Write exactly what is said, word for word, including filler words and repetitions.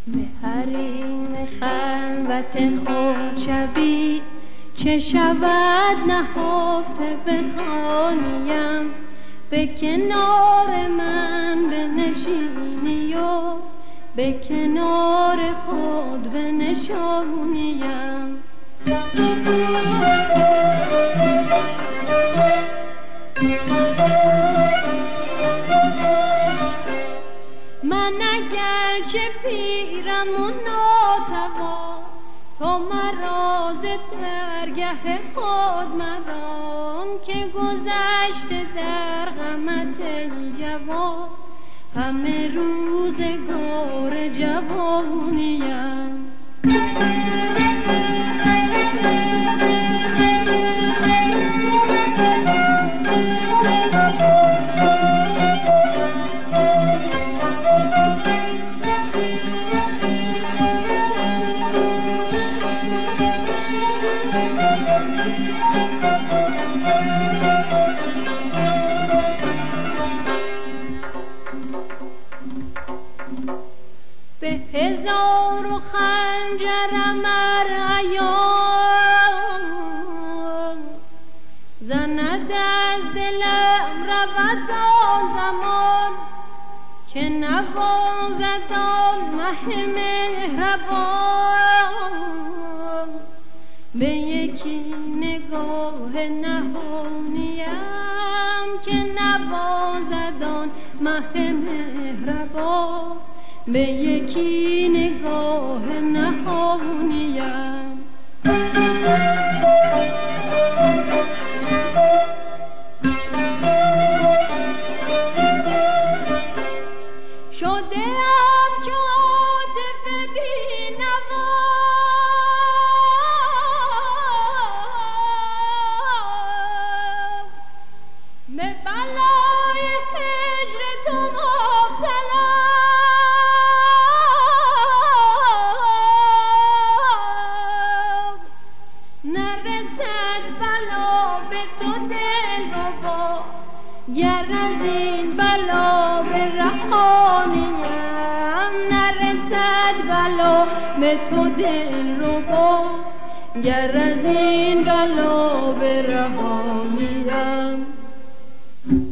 به حریم خلوت خود شبی چه شود نهفته بخوانیم، به کنار من بنشینی و به کنار خود بنشانیم. من اگر چه پیرم و ناتوان، تو مرا ز درگه خود مرام، که گذشته در غمت ای جوان، همه روزگار جوانیم. به هزار و خنجرم ار عیان، زند از دلم رود آن زمان، که نوازد آن مه مهربان. به یکی نگاه نهانیم، که نوازد آن مه مهربان. به یکی نگاه نهانیم. شده ام چو عاطف بی‌نوا، به بلای هجر تو مبتلا. نرسد بلا به تو دلربا، گر از این بلا برهانیم. نرسد بلا به تو دلربا، گر از این بلا برهانیم.